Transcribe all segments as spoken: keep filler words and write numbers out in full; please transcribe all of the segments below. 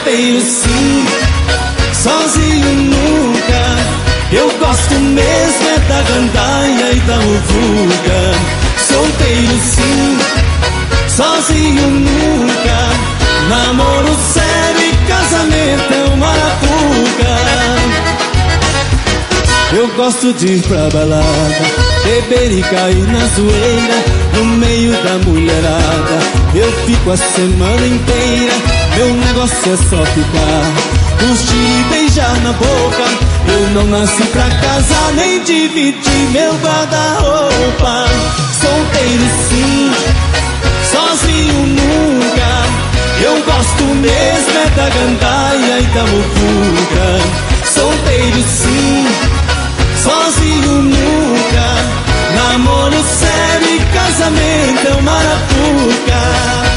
Solteiro sim, sozinho nunca. Eu gosto mesmo é da gandaia e da muvuca. Solteiro sim, sozinho nunca. Namoro sério e casamento é uma arapuca. Eu gosto de ir pra balada, beber e cair na zoeira, no meio da mulherada. Eu fico a semana inteira, meu negócio é só ficar, curtir e beijar na boca. Eu não nasci pra casar, nem dividir meu guarda-roupa. Solteiro sim, sozinho nunca. Eu gosto mesmo é da gandaia e da muvuca. Solteiro sim, sozinho nunca. Namoro sério e casamento é uma arapuca.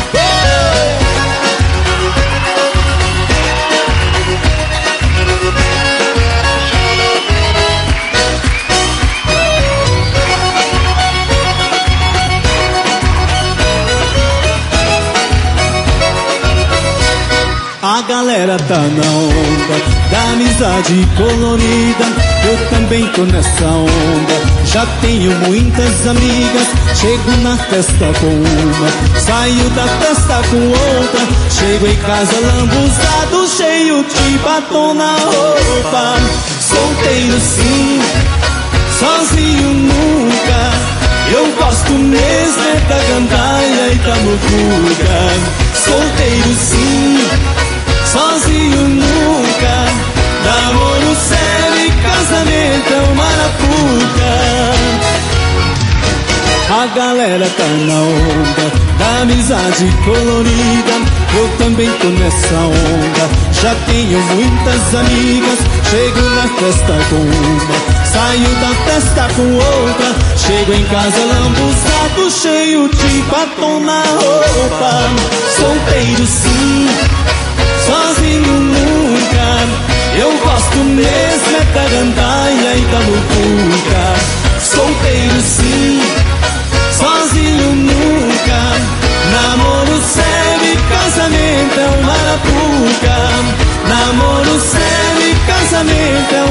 A galera tá na onda da amizade colorida. Eu também tô nessa onda, já tenho muitas amigas. Chego na festa com uma, saio da festa com outra. Chego em casa lambuzado, cheio de batom na roupa. Solteiro sim, sozinho nunca. Eu gosto mesmo é da gandaia e da muvuca. Solteiro sim, sozinho nunca. Namoro sério e casamento é uma arapuca. A galera tá na onda da amizade colorida. Eu também tô nessa onda, já tenho muitas amigas. Chego na festa com uma, saio da festa com outra. Chego em casa lambuzado, cheio de batom na roupa. Solteiro sim, sozinho nunca. Eu gosto mesmo é da gandaia e da muvuca. Solteiro sim, sozinho nunca. Namoro sério e casamento é uma arapuca. Namoro sério e casamento é